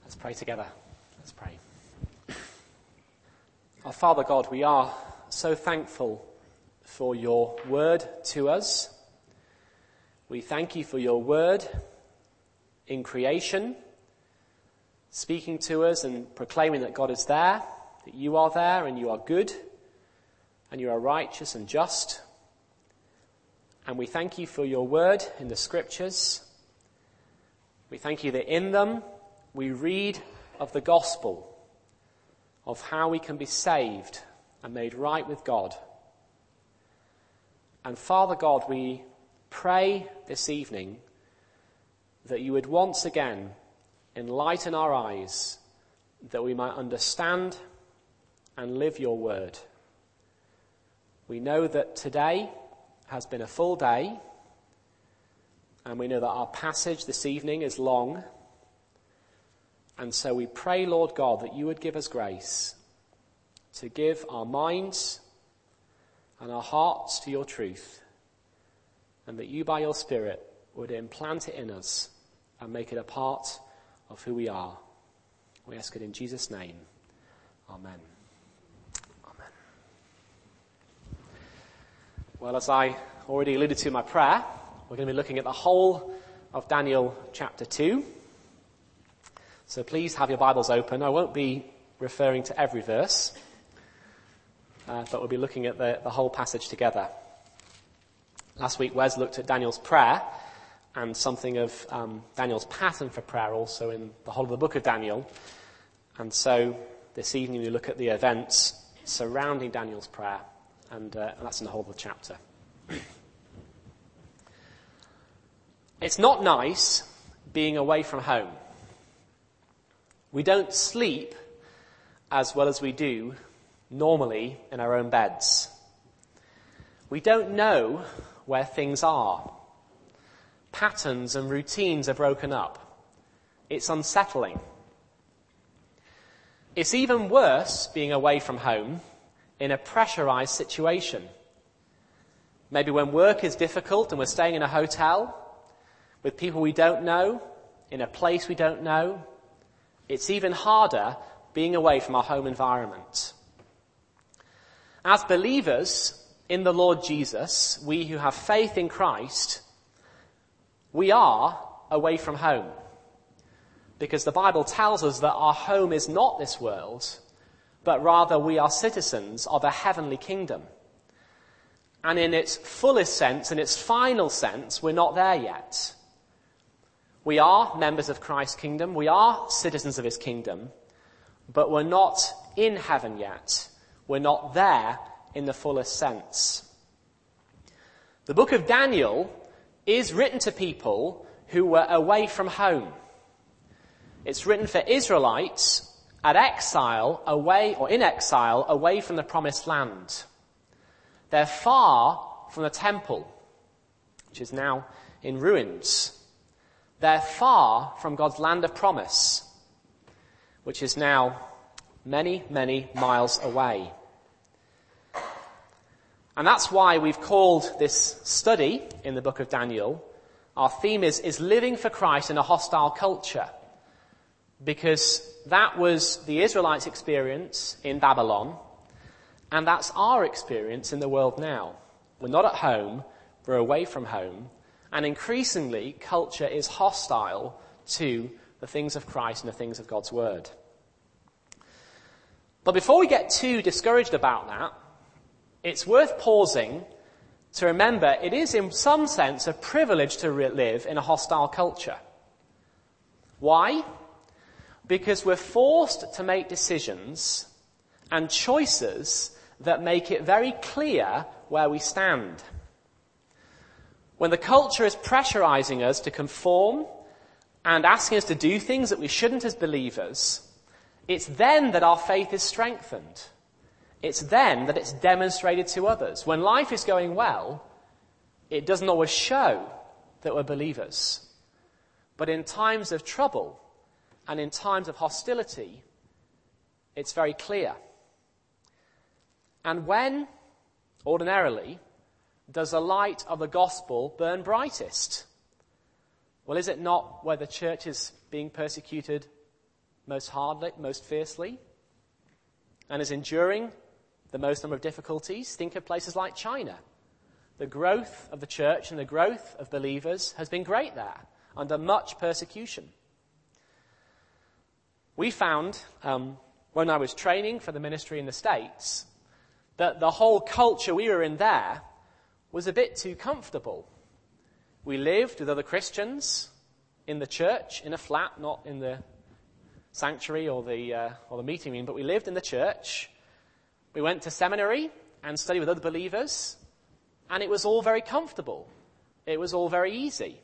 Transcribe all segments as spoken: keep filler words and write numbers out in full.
Let's pray together. Let's pray. Our Father God, we are so thankful for your word to us. We thank you for your word in creation, speaking to us and proclaiming that God is there, that you are there and you are good and you are righteous and just. And we thank you for your word in the scriptures. We thank you that in them we read of the gospel, of how we can be saved and made right with God. And Father God, we pray this evening that you would once again enlighten our eyes, that we might understand and live your word. We know that today has been a full day, and we know that our passage this evening is long. And so we pray, Lord God, that you would give us grace to give our minds and our hearts to your truth, and that you by your Spirit would implant it in us and make it a part of who we are. We ask it in Jesus' name. Amen. Amen. Well, as I already alluded to in my prayer, we're going to be looking at the whole of Daniel chapter two. So please have your Bibles open. I won't be referring to every verse, uh, but we'll be looking at the, the whole passage together. Last week, Wes looked at Daniel's prayer and something of um, Daniel's pattern for prayer also in the whole of the book of Daniel. And so this evening we look at the events surrounding Daniel's prayer, and, uh, and that's in the whole of the chapter. It's not nice being away from home. We don't sleep as well as we do normally in our own beds. We don't know where things are. Patterns and routines are broken up. It's unsettling. It's even worse being away from home in a pressurized situation. Maybe when work is difficult and we're staying in a hotel with people we don't know, in a place we don't know. It's even harder being away from our home environment. As believers in the Lord Jesus, we who have faith in Christ, we are away from home. Because the Bible tells us that our home is not this world, but rather we are citizens of a heavenly kingdom. And in its fullest sense, in its final sense, we're not there yet. We are members of Christ's kingdom. We are citizens of his kingdom. But we're not in heaven yet. We're not there in the fullest sense. The book of Daniel is written to people who were away from home. It's written for Israelites at exile, away, or in exile, away from the promised land. They're far from the temple, which is now in ruins. They're far from God's land of promise, which is now many, many miles away. And that's why we've called this study in the book of Daniel, our theme is, is living for Christ in a hostile culture. Because that was the Israelites' experience in Babylon, and that's our experience in the world now. We're not at home, we're away from home, and increasingly culture is hostile to the things of Christ and the things of God's word. But before we get too discouraged about that, it's worth pausing to remember it is in some sense a privilege to live in a hostile culture. Why? Because we're forced to make decisions and choices that make it very clear where we stand. When the culture is pressurizing us to conform and asking us to do things that we shouldn't as believers, it's then that our faith is strengthened. It's then that it's demonstrated to others. When life is going well, it doesn't always show that we're believers. But in times of trouble and in times of hostility, it's very clear. And when, ordinarily, does the light of the gospel burn brightest? Well, is it not where the church is being persecuted most hardly, most fiercely, and is enduring the most number of difficulties. Think of places like China. The growth of the church and the growth of believers has been great there, under much persecution. We found, um, when I was training for the ministry in the States, that the whole culture we were in there was a bit too comfortable. We lived with other Christians in the church, in a flat, not in the sanctuary or the uh, or the meeting room, but we lived in the church. We went to seminary and studied with other believers, and it was all very comfortable. It was all very easy.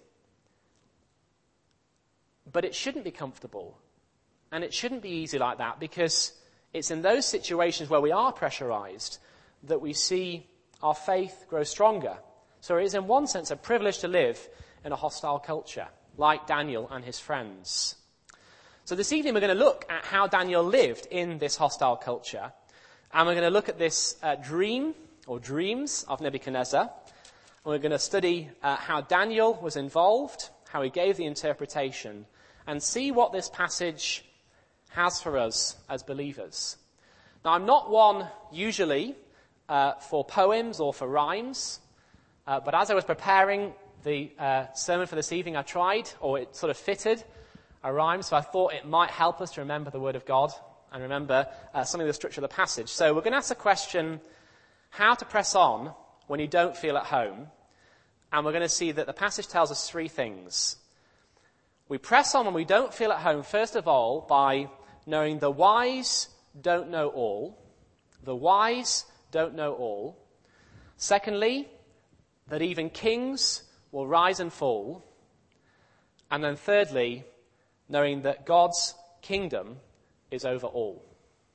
But it shouldn't be comfortable, and it shouldn't be easy like that, because it's in those situations where we are pressurized that we see our faith grow stronger. So it is in one sense a privilege to live in a hostile culture, like Daniel and his friends. So this evening we're going to look at how Daniel lived in this hostile culture. And we're going to look at this uh, dream, or dreams, of Nebuchadnezzar. And we're going to study uh, how Daniel was involved, how he gave the interpretation, and see what this passage has for us as believers. Now, I'm not one usually uh, for poems or for rhymes, uh, but as I was preparing the uh, sermon for this evening, I tried, or it sort of fitted, a rhyme, so I thought it might help us to remember the Word of God and remember uh, something of the structure of the passage. So we're going to ask the question, how to press on when you don't feel at home. And we're going to see that the passage tells us three things. We press on when we don't feel at home, first of all, by knowing the wise don't know all. The wise don't know all. Secondly, that even kings will rise and fall. And then thirdly, knowing that God's kingdom is over all.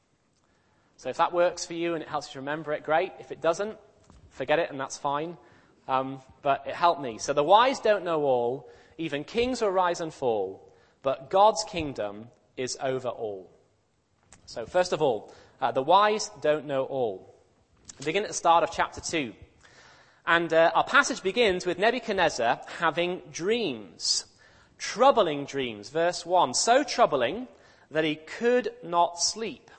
So if that works for you and it helps you to remember it, great. If it doesn't, forget it and that's fine. Um, but it helped me. So the wise don't know all, even kings will rise and fall, but God's kingdom is over all. So first of all, uh, the wise don't know all. We begin at the start of chapter two. And uh, our passage begins with Nebuchadnezzar having dreams. Troubling dreams. Verse one. So troubling that he could not sleep.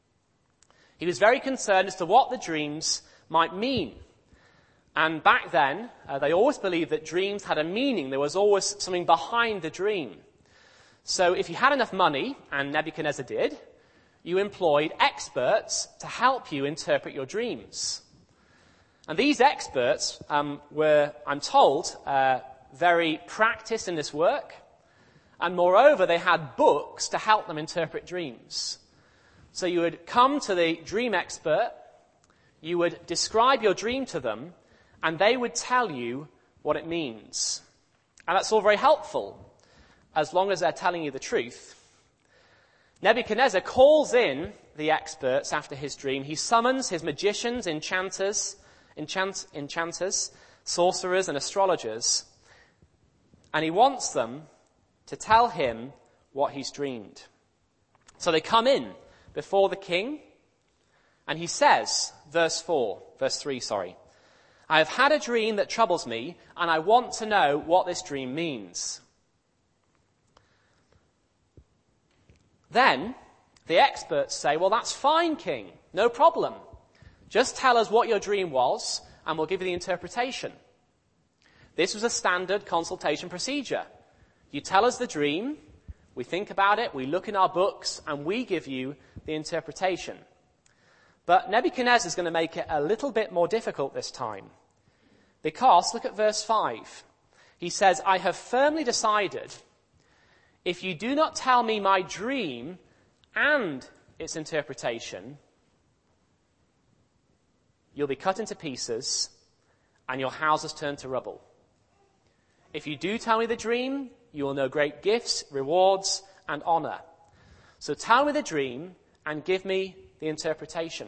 He was very concerned as to what the dreams might mean. And back then, uh, they always believed that dreams had a meaning. There was always something behind the dream. So if you had enough money, and Nebuchadnezzar did, you employed experts to help you interpret your dreams. And these experts um, were, I'm told, uh, very practiced in this work. And moreover, they had books to help them interpret dreams. So you would come to the dream expert, you would describe your dream to them, and they would tell you what it means. And that's all very helpful, as long as they're telling you the truth. Nebuchadnezzar calls in the experts after his dream. He summons his magicians, enchanters, enchant, enchanters, sorcerers, and astrologers, and he wants them to tell him what he's dreamed. So they come in before the king, and he says, verse four, verse three, sorry, I have had a dream that troubles me, and I want to know what this dream means. Then the experts say, well, that's fine, king, no problem. Just tell us what your dream was, and we'll give you the interpretation. This was a standard consultation procedure. You tell us the dream, we think about it, we look in our books, and we give you the interpretation. But Nebuchadnezzar is going to make it a little bit more difficult this time. Because, look at verse five. He says, I have firmly decided, if you do not tell me my dream and its interpretation, you'll be cut into pieces and your houses turned to rubble. If you do tell me the dream, you will know great gifts, rewards, and honor. So tell me the dream and give me the interpretation.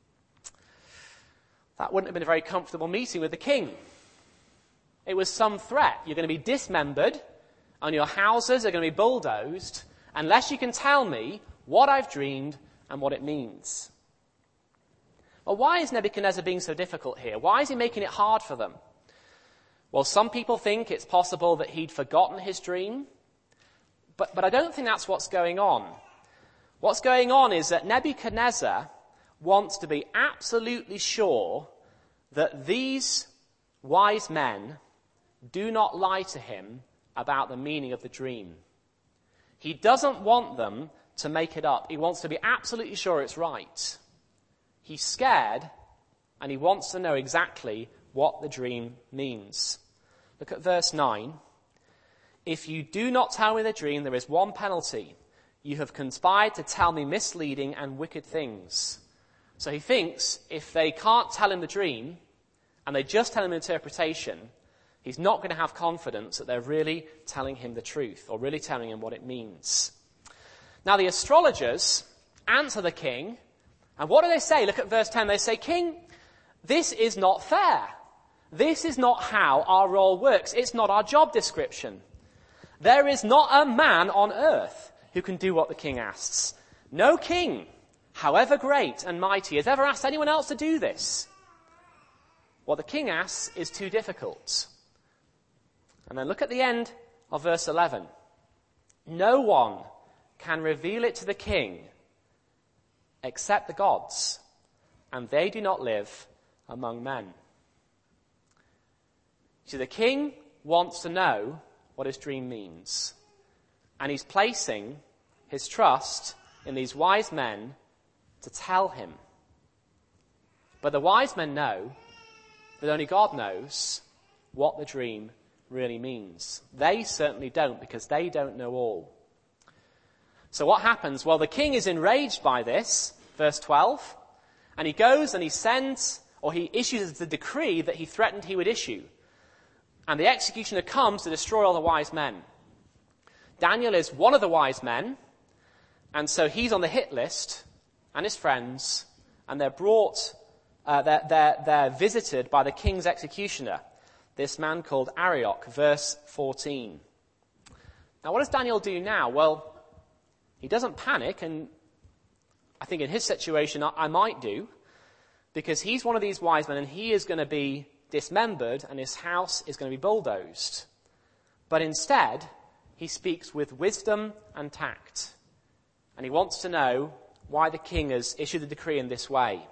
That wouldn't have been a very comfortable meeting with the king. It was some threat. You're going to be dismembered and your houses are going to be bulldozed unless you can tell me what I've dreamed and what it means. Well, why is Nebuchadnezzar being so difficult here? Why is he making it hard for them? Well, some people think it's possible that he'd forgotten his dream, but, but I don't think that's what's going on. What's going on is that Nebuchadnezzar wants to be absolutely sure that these wise men do not lie to him about the meaning of the dream. He doesn't want them to make it up. He wants to be absolutely sure it's right. He's scared, and he wants to know exactly what the dream means. Look at verse nine. If you do not tell me the dream, there is one penalty. You have conspired to tell me misleading and wicked things. So he thinks if they can't tell him the dream, and they just tell him the interpretation, he's not going to have confidence that they're really telling him the truth, or really telling him what it means. Now the astrologers answer the king, and what do they say? Look at verse ten. They say, King, this is not fair. This is not how our role works. It's not our job description. There is not a man on earth who can do what the king asks. No king, however great and mighty, has ever asked anyone else to do this. What the king asks is too difficult. And then look at the end of verse eleven. No one can reveal it to the king except the gods, and they do not live among men. So the king wants to know what his dream means, and he's placing his trust in these wise men to tell him. But the wise men know that only God knows what the dream really means. They certainly don't, because they don't know all. So what happens? Well, the king is enraged by this, verse twelve, and he goes and he sends, or he issues the decree that he threatened he would issue. And the executioner comes to destroy all the wise men. Daniel is one of the wise men, and so he's on the hit list, and his friends, and they're brought, uh, they're, they're, they're visited by the king's executioner, this man called Arioch, verse fourteen. Now what does Daniel do now? Well, he doesn't panic, and I think in his situation I, I might do, because he's one of these wise men and he is going to be dismembered and his house is going to be bulldozed. But instead, he speaks with wisdom and tact, and he wants to know why the king has issued the decree in this way.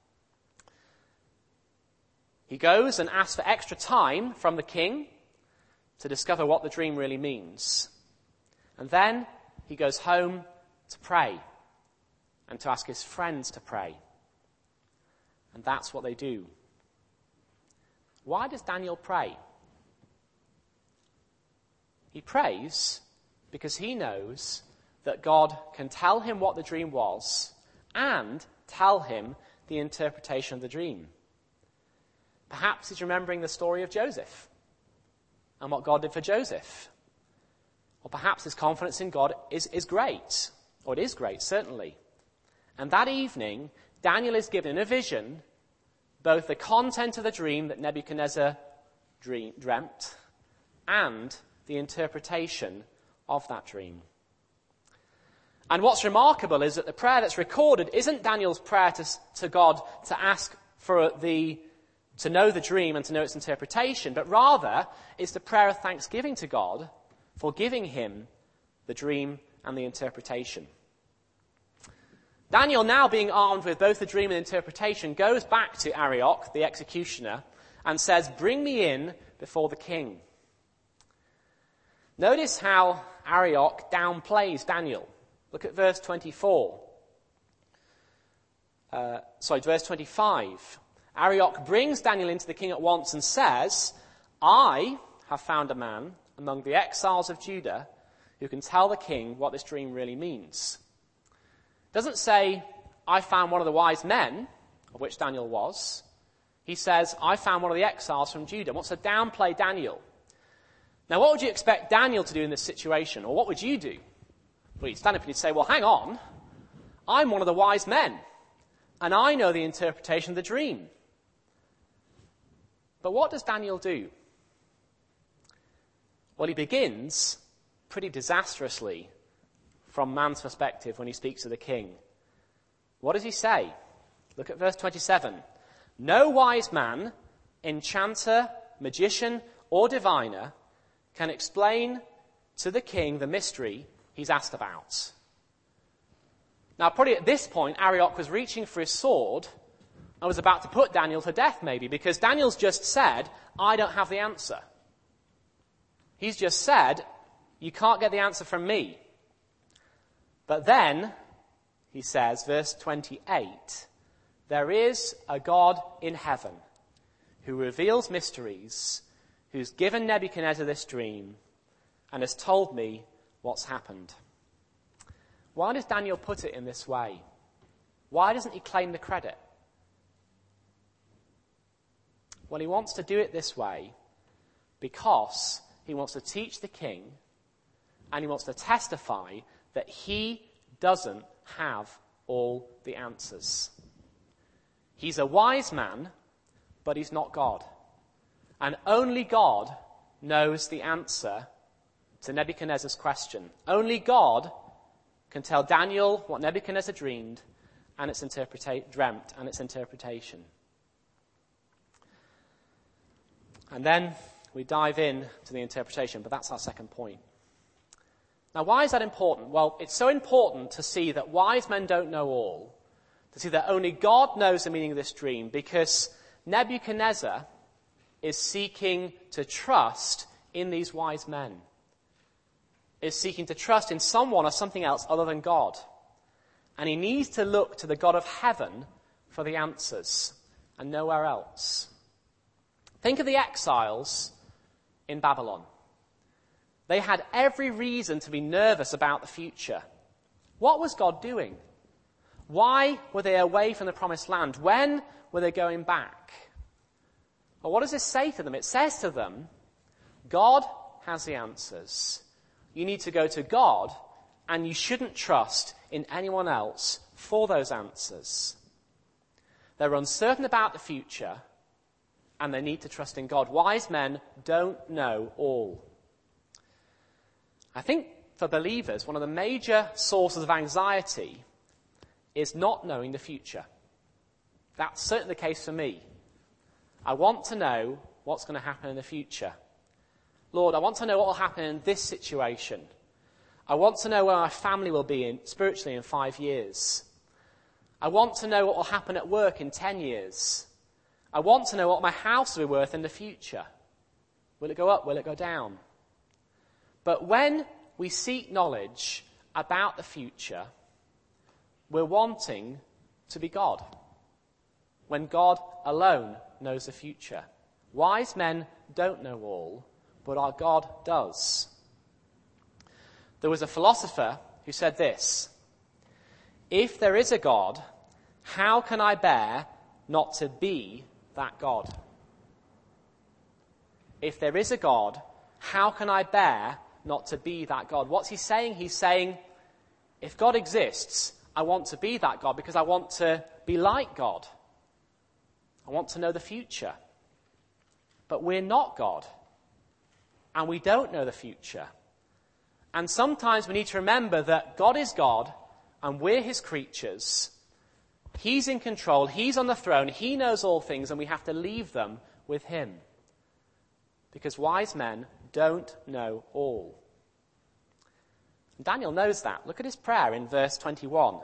He goes and asks for extra time from the king to discover what the dream really means. And then he goes home to pray and to ask his friends to pray. And that's what they do. Why does Daniel pray? He prays because he knows that God can tell him what the dream was and tell him the interpretation of the dream. Perhaps he's remembering the story of Joseph and what God did for Joseph. Or perhaps his confidence in God is, is great, or it is great, certainly. And that evening, Daniel is given in a vision both the content of the dream that Nebuchadnezzar dream, dreamt and the interpretation of that dream. And what's remarkable is that the prayer that's recorded isn't Daniel's prayer to, to God to ask for the, to know the dream and to know its interpretation, but rather it's the prayer of thanksgiving to God for giving him the dream and the interpretation. Daniel, now being armed with both the dream and interpretation, goes back to Arioch, the executioner, and says, "Bring me in before the king." Notice how Arioch downplays Daniel. Look at verse twenty-four. Uh, sorry, verse twenty-five. Arioch brings Daniel into the king at once and says, "I have found a man among the exiles of Judah who can tell the king what this dream really means." It doesn't say, "I found one of the wise men," of which Daniel was. He says, "I found one of the exiles from Judah." Wants to downplay Daniel. Now, what would you expect Daniel to do in this situation? Or what would you do? Well, you'd stand up and you'd say, "Well, hang on. I'm one of the wise men, and I know the interpretation of the dream." But what does Daniel do? Well, he begins pretty disastrously from man's perspective when he speaks to the king. What does he say? Look at verse twenty-seven. "No wise man, enchanter, magician, or diviner can explain to the king the mystery he's asked about." Now, probably at this point, Arioch was reaching for his sword and was about to put Daniel to death, maybe, because Daniel's just said, I don't have the answer. He's just said, you can't get the answer from me. But then, he says, verse twenty-eight, there is a God in heaven who reveals mysteries, who's given Nebuchadnezzar this dream, and has told me what's happened. Why does Daniel put it in this way? Why doesn't he claim the credit? Well, he wants to do it this way because he wants to teach the king and he wants to testify that he doesn't have all the answers. He's a wise man, but he's not God. And only God knows the answer to Nebuchadnezzar's question. Only God can tell Daniel what Nebuchadnezzar dreamed and its interpreta- dreamt and its interpretation. And then we dive in to the interpretation, but that's our second point. Now, why is that important? Well, it's so important to see that wise men don't know all, to see that only God knows the meaning of this dream, because Nebuchadnezzar is seeking to trust in these wise men, is seeking to trust in someone or something else other than God. And he needs to look to the God of heaven for the answers and nowhere else. Think of the exiles in Babylon. They had every reason to be nervous about the future. What was God doing? Why were they away from the promised land? When were they going back? Well, what does this say to them? It says to them, God has the answers. You need to go to God, and you shouldn't trust in anyone else for those answers. They're uncertain about the future, and they need to trust in God. Wise men don't know all. I think for believers, one of the major sources of anxiety is not knowing the future. That's certainly the case for me. I want to know what's going to happen in the future. Lord, I want to know what will happen in this situation. I want to know where my family will be in, spiritually in five years. I want to know what will happen at work in ten years. I want to know what my house will be worth in the future. Will it go up? Will it go down? But when we seek knowledge about the future, we're wanting to be God. When God alone knows the future. Wise men don't know all, but our God does. There was a philosopher who said this: if there is a God, how can I bear not to be that God? If there is a God, how can I bear not to be that God? What's he saying? He's saying, if God exists, I want to be that God because I want to be like God. I want to know the future. But we're not God. And we don't know the future. And sometimes we need to remember that God is God and we're his creatures. He's in control. He's on the throne. He knows all things, and we have to leave them with him. Because wise men don't know all. Daniel knows that. Look at his prayer in verse twenty-one.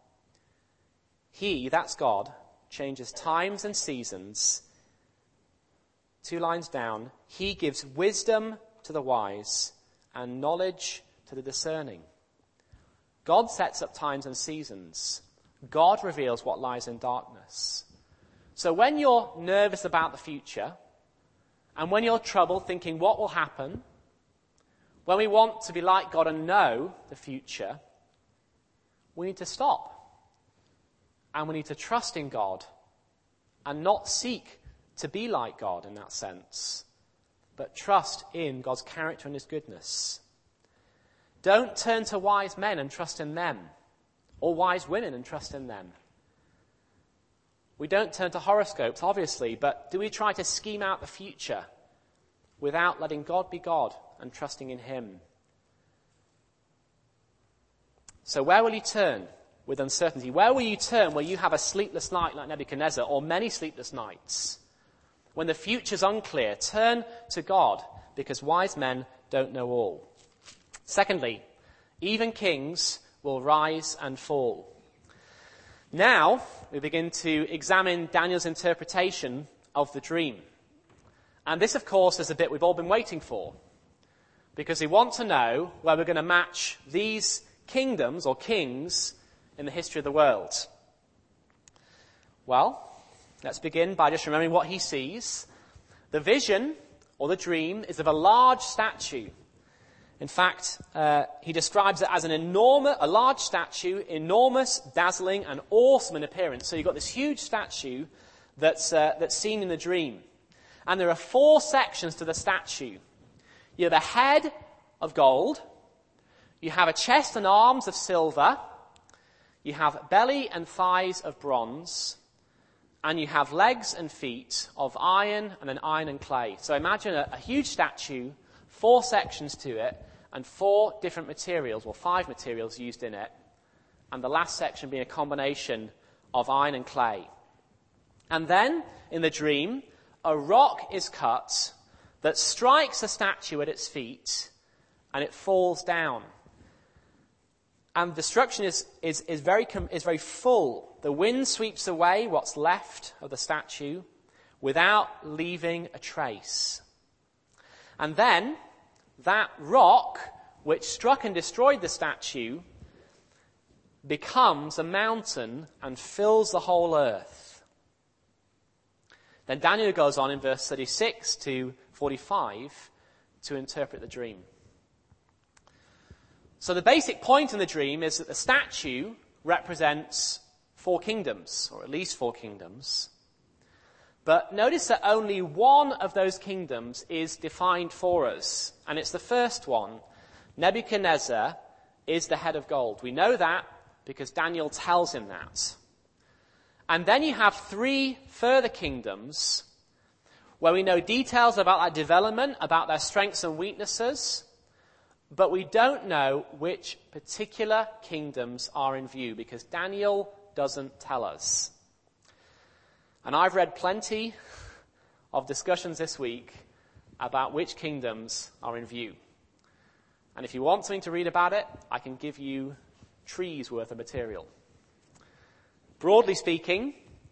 He, that's God, changes times and seasons. Two lines down. He gives wisdom to the wise and knowledge to the discerning. God sets up times and seasons. God reveals what lies in darkness. So when you're nervous about the future, and when you're troubled thinking what will happen, when we want to be like God and know the future, we need to stop. And we need to trust in God and not seek to be like God in that sense, but trust in God's character and his goodness. Don't turn to wise men and trust in them, or wise women and trust in them. We don't turn to horoscopes, obviously, but do we try to scheme out the future without letting God be God and trusting in him? So where will you turn with uncertainty? Where will you turn where you have a sleepless night like Nebuchadnezzar, or many sleepless nights? When the future's unclear, turn to God, because wise men don't know all. Secondly, even kings will rise and fall. Now, we begin to examine Daniel's interpretation of the dream. And this, of course, is a bit we've all been waiting for, because we want to know where we're going to match these kingdoms or kings in the history of the world. Well, let's begin by just remembering what he sees. The vision, or the dream, is of a large statue. In fact, uh, he describes it as an enormous, a large statue, enormous, dazzling, and awesome in appearance. So you've got this huge statue that's, uh, that's seen in the dream. And there are four sections to the statue. You have a head of gold. You have a chest and arms of silver. You have belly and thighs of bronze. And you have legs and feet of iron and then iron and clay. So imagine a, a huge statue, four sections to it, and four different materials, or five materials used in it. And the last section being a combination of iron and clay. And then, in the dream, a rock is cut that strikes the statue at its feet, and it falls down. And destruction is, is, is, very, is very full. The wind sweeps away what's left of the statue without leaving a trace. And then, that rock, which struck and destroyed the statue, becomes a mountain and fills the whole earth. Then Daniel goes on in verse thirty-six to forty-five to interpret the dream. So the basic point in the dream is that the statue represents four kingdoms, or at least four kingdoms. But notice that only one of those kingdoms is defined for us, and it's the first one. Nebuchadnezzar is the head of gold. We know that because Daniel tells him that. And then you have three further kingdoms where we know details about that development, about their strengths and weaknesses, but we don't know which particular kingdoms are in view because Daniel doesn't tell us. And I've read plenty of discussions this week about which kingdoms are in view. And if you want something to read about it, I can give you trees worth of material. Broadly speaking,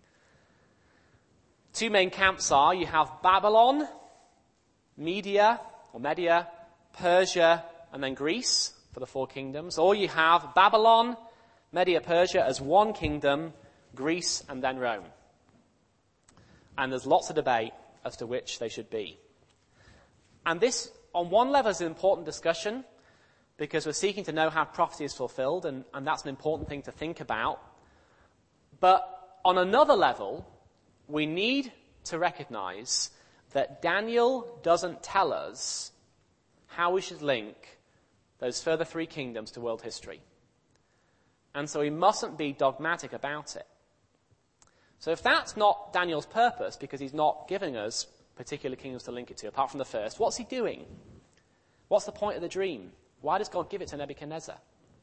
two main camps are, you have Babylon, Media, or Media, Persia, and then Greece for the four kingdoms. Or you have Babylon, Media, Persia as one kingdom, Greece, and then Rome. And there's lots of debate as to which they should be. And this, on one level, is an important discussion because we're seeking to know how prophecy is fulfilled, and, and that's an important thing to think about. But on another level, we need to recognize that Daniel doesn't tell us how we should link those further three kingdoms to world history. And so we mustn't be dogmatic about it. So if that's not Daniel's purpose, because he's not giving us particular kingdoms to link it to, apart from the first, what's he doing? What's the point of the dream? Why does God give it to Nebuchadnezzar?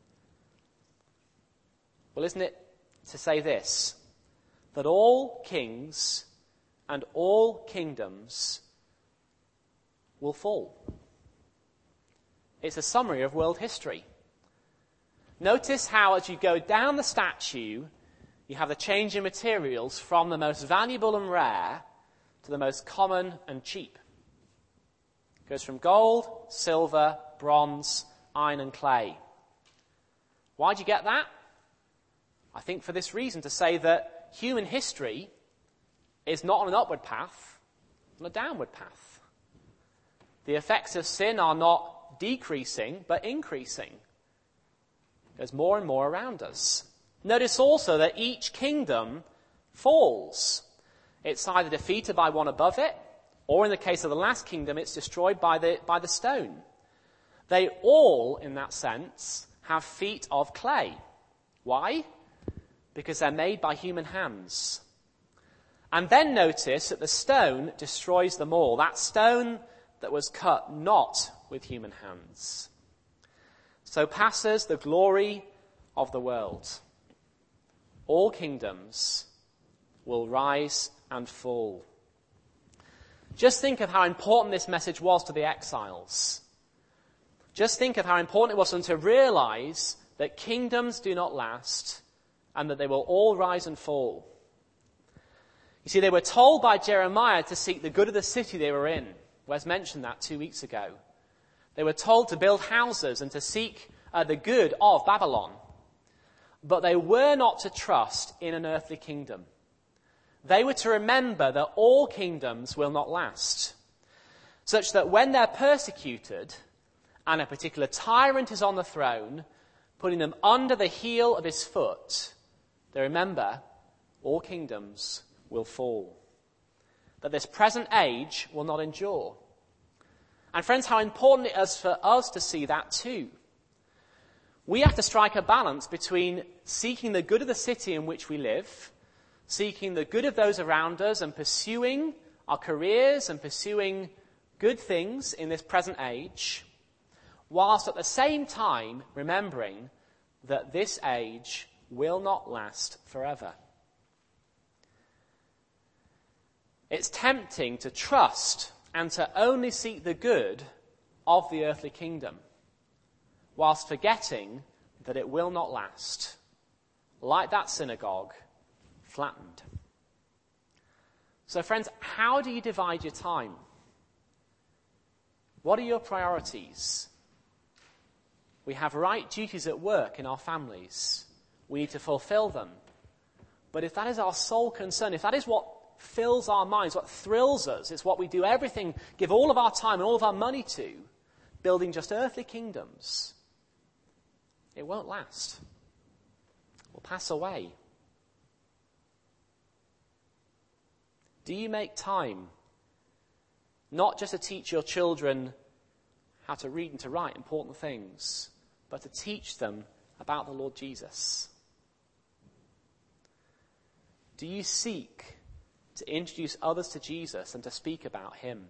Well, isn't it to say this, that all kings and all kingdoms will fall? It's a summary of world history. Notice how as you go down the statue, you have the change in materials from the most valuable and rare to the most common and cheap. It goes from gold, silver, bronze, iron and clay. Why do you get that? I think for this reason, to say that human history is not on an upward path, on a downward path. The effects of sin are not decreasing, but increasing. There's more and more around us. Notice also that each kingdom falls. It's either defeated by one above it, or in the case of the last kingdom, it's destroyed by the, by the stone. They all, in that sense, have feet of clay. Why? Because they're made by human hands. And then notice that the stone destroys them all. That stone that was cut not with human hands. So passes the glory of the world. All kingdoms will rise and fall. Just think of how important this message was to the exiles. Just think of how important it was for them to realize that kingdoms do not last and that they will all rise and fall. You see, they were told by Jeremiah to seek the good of the city they were in. Wes mentioned that two weeks ago. They were told to build houses and to seek uh, the good of Babylon. But they were not to trust in an earthly kingdom. They were to remember that all kingdoms will not last, such that when they're persecuted and a particular tyrant is on the throne, putting them under the heel of his foot, they remember all kingdoms will fall, that this present age will not endure. And friends, how important it is for us to see that too. We have to strike a balance between seeking the good of the city in which we live, seeking the good of those around us and pursuing our careers and pursuing good things in this present age, whilst at the same time remembering that this age will not last forever. It's tempting to trust and to only seek the good of the earthly kingdom, whilst forgetting that it will not last, like that synagogue, flattened. So friends, how do you divide your time? What are your priorities? We have right duties at work in our families. We need to fulfill them. But if that is our sole concern, if that is what fills our minds, what thrills us, it's what we do everything, give all of our time and all of our money to, building just earthly kingdoms, it won't last. It will pass away. Do you make time not just to teach your children how to read and to write important things, but to teach them about the Lord Jesus? Do you seek to introduce others to Jesus and to speak about him?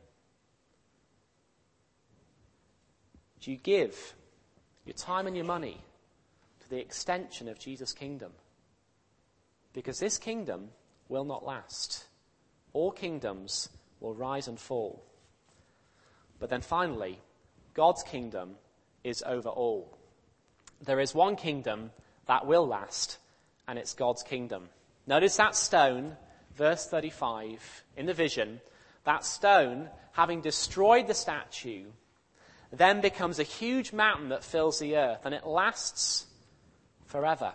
Do you give your time and your money to the extension of Jesus' kingdom? Because this kingdom will not last. All kingdoms will rise and fall. But then finally, God's kingdom is over all. There is one kingdom that will last, and it's God's kingdom. Notice that stone, verse thirty-five, in the vision, that stone, having destroyed the statue, then becomes a huge mountain that fills the earth, and it lasts forever.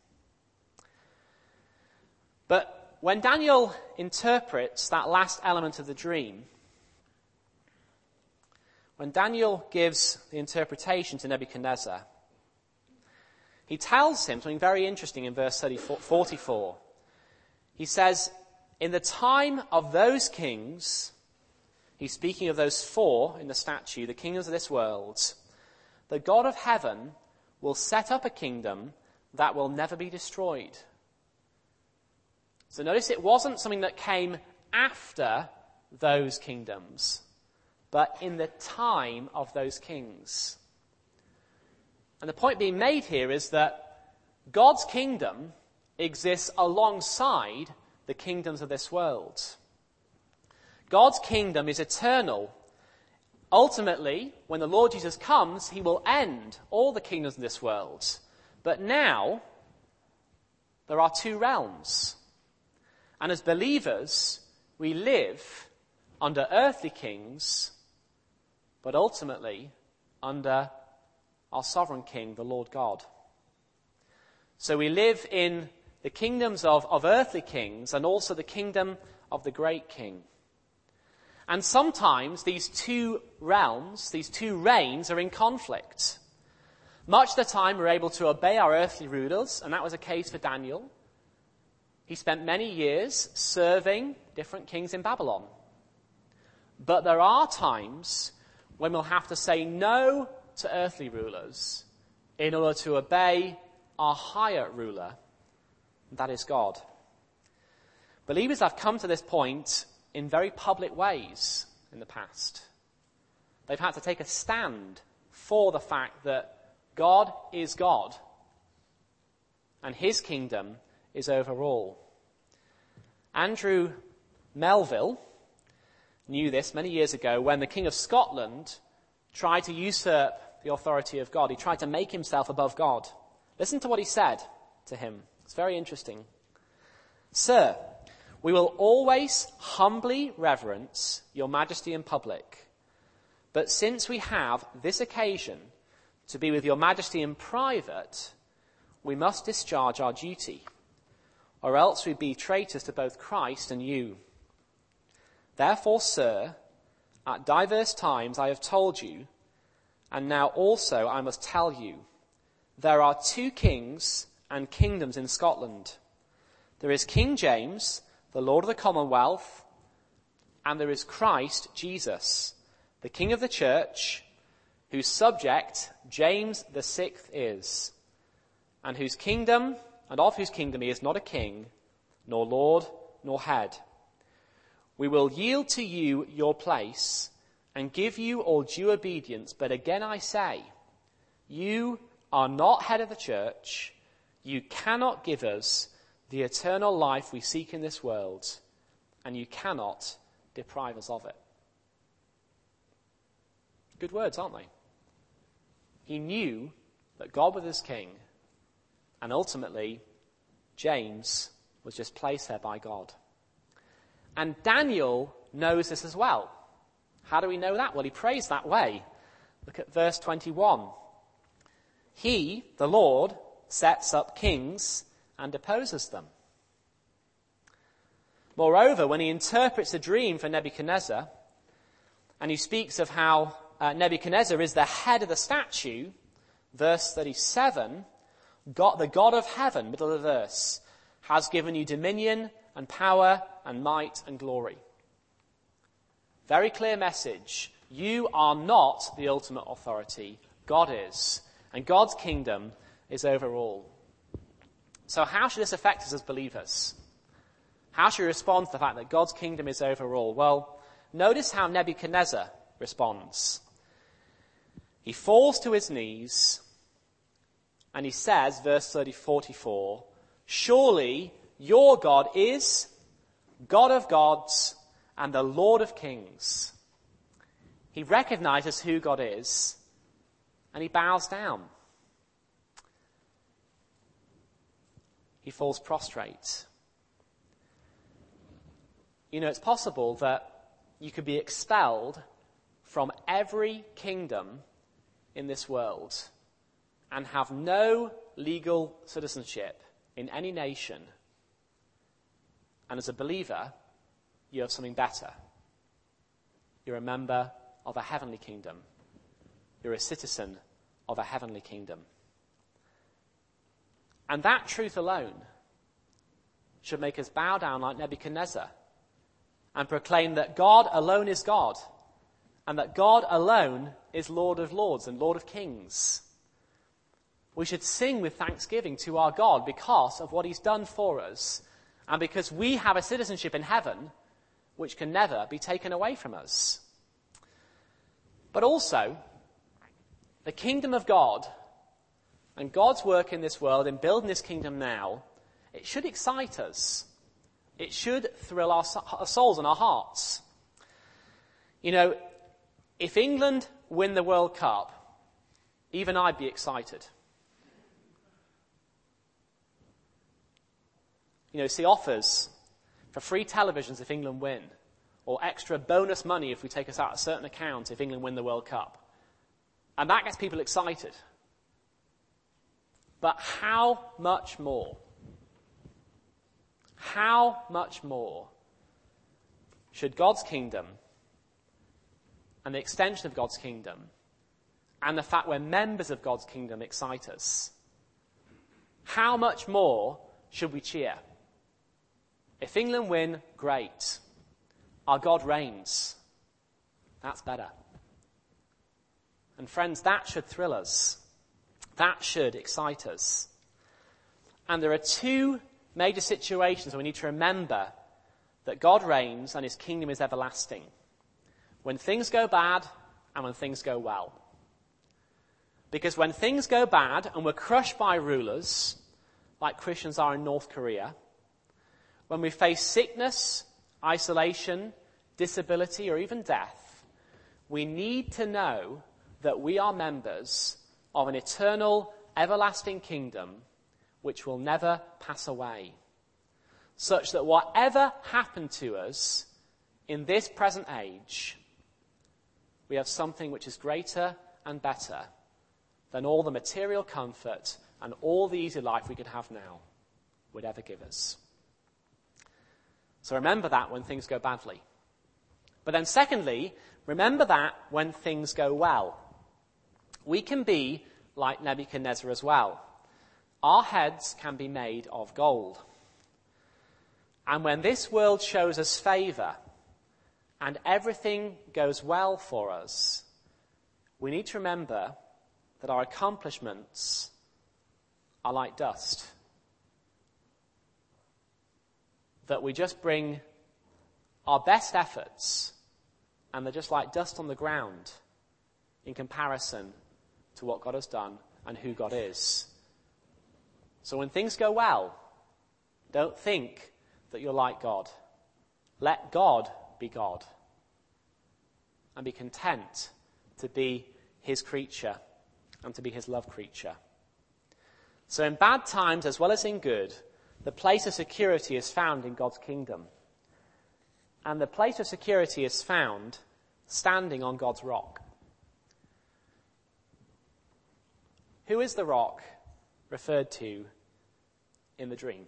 But when Daniel interprets that last element of the dream, when Daniel gives the interpretation to Nebuchadnezzar, he tells him something very interesting in verse forty-four. He says, in the time of those kings, he's speaking of those four in the statue, the kingdoms of this world, the God of heaven will set up a kingdom that will never be destroyed. So notice it wasn't something that came after those kingdoms, but in the time of those kings. And the point being made here is that God's kingdom exists alongside the kingdoms of this world. God's kingdom is eternal. Ultimately, when the Lord Jesus comes, he will end all the kingdoms of this world. But now, there are two realms. And as believers, we live under earthly kings, but ultimately under our sovereign King, the Lord God. So we live in the kingdoms of, of earthly kings and also the kingdom of the great King. And sometimes these two realms, these two reigns are in conflict. Much of the time we're able to obey our earthly rulers, and that was the case for Daniel. He spent many years serving different kings in Babylon. But there are times when we'll have to say no to earthly rulers in order to obey our higher ruler, and that is God. Believers have come to this point in very public ways in the past. They've had to take a stand for the fact that God is God and his kingdom is over all. Andrew Melville knew this many years ago when the King of Scotland tried to usurp the authority of God. He tried to make himself above God. Listen to what he said to him. It's very interesting. Sir, we will always humbly reverence your majesty in public. But since we have this occasion to be with your majesty in private, we must discharge our duty, or else we be traitors to both Christ and you. Therefore, sir, at diverse times I have told you, and now also I must tell you, there are two kings and kingdoms in Scotland. There is King James, the Lord of the Commonwealth, and there is Christ Jesus, the King of the Church, whose subject James the Sixth is, and whose kingdom, and of whose kingdom he is not a king, nor lord, nor head. We will yield to you your place and give you all due obedience. But again I say, you are not head of the church. You cannot give us the eternal life we seek in this world, and you cannot deprive us of it. Good words, aren't they? He knew that God was his king, and ultimately, James was just placed there by God. And Daniel knows this as well. How do we know that? Well, he prays that way. Look at verse twenty-one. He, the Lord, sets up kings and deposes them. Moreover, when he interprets a dream for Nebuchadnezzar, and he speaks of how uh, Nebuchadnezzar is the head of the statue, verse thirty-seven, God, the God of heaven, middle of the verse, has given you dominion and power and might and glory. Very clear message. You are not the ultimate authority. God is. And God's kingdom is over all. So how should this affect us as believers? How should we respond to the fact that God's kingdom is over all? Well, notice how Nebuchadnezzar responds. He falls to his knees and he says, verse forty-four, surely your God is God of gods and the Lord of kings. He recognizes who God is and he bows down. He falls prostrate. You know, it's possible that you could be expelled from every kingdom in this world and have no legal citizenship in any nation. And as a believer, you have something better. You're a member of a heavenly kingdom. You're a citizen of a heavenly kingdom. And that truth alone should make us bow down like Nebuchadnezzar and proclaim that God alone is God and that God alone is Lord of lords and Lord of kings. We should sing with thanksgiving to our God because of what he's done for us and because we have a citizenship in heaven which can never be taken away from us. But also, the kingdom of God and God's work in this world in building this kingdom now, it should excite us. It should thrill our, our souls and our hearts. You know, if England win the World Cup, even I'd be excited. You know, see offers for free televisions if England win, or extra bonus money if we take us out a certain account if England win the World Cup. And that gets people excited. But how much more? How much more should God's kingdom and the extension of God's kingdom and the fact we're members of God's kingdom excite us? How much more should we cheer? If England win, great. Our God reigns. That's better. And friends, that should thrill us. That should excite us. And there are two major situations where we need to remember that God reigns and his kingdom is everlasting. When things go bad and when things go well. Because when things go bad and we're crushed by rulers, like Christians are in North Korea, when we face sickness, isolation, disability, or even death, we need to know that we are members of an eternal, everlasting kingdom which will never pass away, such that whatever happened to us in this present age, we have something which is greater and better than all the material comfort and all the easy life we could have now would ever give us. So remember that when things go badly. But then secondly, remember that when things go well. We can be like Nebuchadnezzar as well. Our heads can be made of gold. And when this world shows us favour and everything goes well for us, we need to remember that our accomplishments are like dust. That we just bring our best efforts and they're just like dust on the ground in comparison to what God has done and who God is. So when things go well, don't think that you're like God. Let God be God and be content to be his creature and to be his love creature. So in bad times as well as in good, the place of security is found in God's kingdom. And the place of security is found standing on God's rock. Who is the rock referred to in the dream?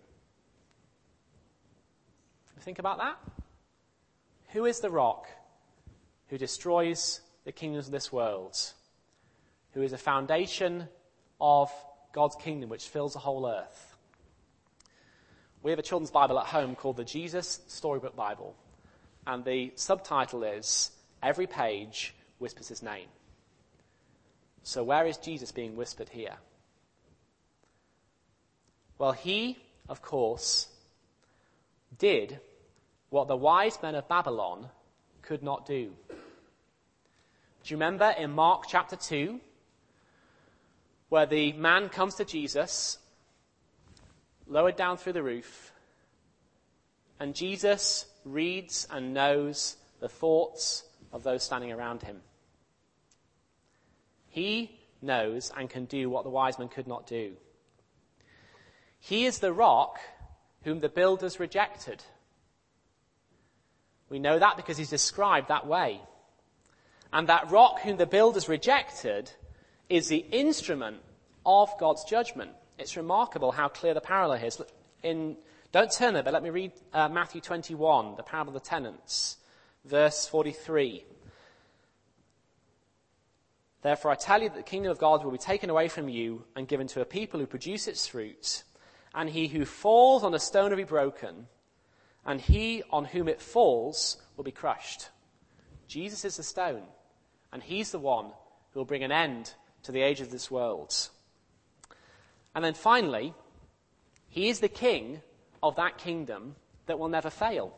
Think about that. Who is the rock who destroys the kingdoms of this world? Who is the foundation of God's kingdom which fills the whole earth? We have a children's Bible at home called the Jesus Storybook Bible. And the subtitle is, Every Page Whispers His Name. So where is Jesus being whispered here? Well, he, of course, did what the wise men of Babylon could not do. Do you remember in Mark chapter two, where the man comes to Jesus, lowered down through the roof, and Jesus reads and knows the thoughts of those standing around him. He knows and can do what the wise men could not do. He is the rock whom the builders rejected. We know that because he's described that way. And that rock whom the builders rejected is the instrument of God's judgment. It's remarkable how clear the parallel is. In, don't turn there, but let me read uh, Matthew twenty-one, the parable of the tenants, verse forty-three. Therefore I tell you that the kingdom of God will be taken away from you and given to a people who produce its fruit, and he who falls on a stone will be broken, and he on whom it falls will be crushed. Jesus is the stone, and he's the one who will bring an end to the age of this world. And then finally, he is the king of that kingdom that will never fail.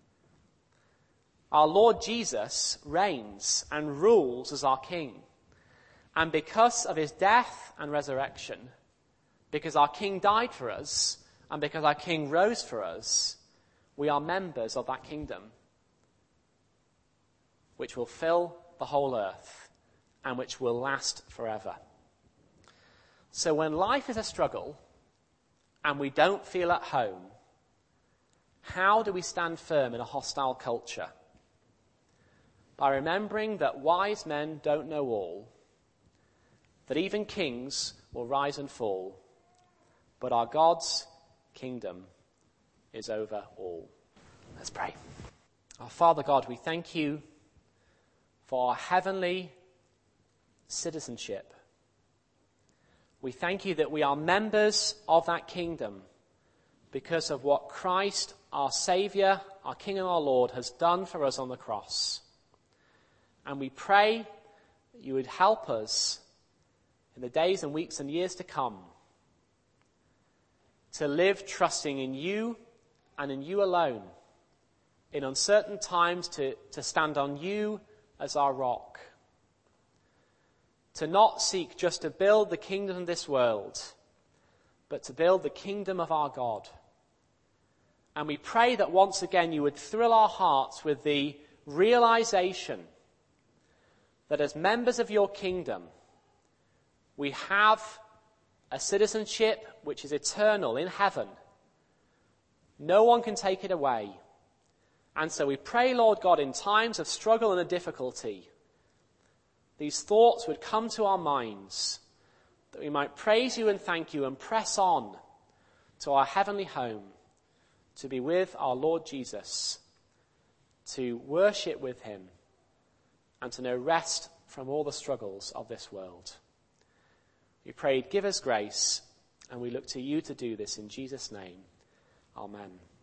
Our Lord Jesus reigns and rules as our king. And because of his death and resurrection, because our king died for us, and because our king rose for us, we are members of that kingdom, which will fill the whole earth and which will last forever. So when life is a struggle and we don't feel at home, how do we stand firm in a hostile culture? By remembering that wise men don't know all, that even kings will rise and fall, but our God's kingdom is over all. Let's pray. Our Father God, we thank you for our heavenly citizenship. We thank you that we are members of that kingdom because of what Christ, our Saviour, our King and our Lord, has done for us on the cross. And we pray that you would help us in the days and weeks and years to come to live trusting in you and in you alone. In uncertain times to, to stand on you as our rock. To not seek just to build the kingdom of this world, but to build the kingdom of our God. And we pray that once again you would thrill our hearts with the realization that as members of your kingdom, we have a citizenship which is eternal in heaven. No one can take it away. And so we pray, Lord God, in times of struggle and of difficulty, these thoughts would come to our minds, that we might praise you and thank you and press on to our heavenly home, to be with our Lord Jesus, to worship with him, and to know rest from all the struggles of this world. We prayed, give us grace, and we look to you to do this in Jesus' name. Amen.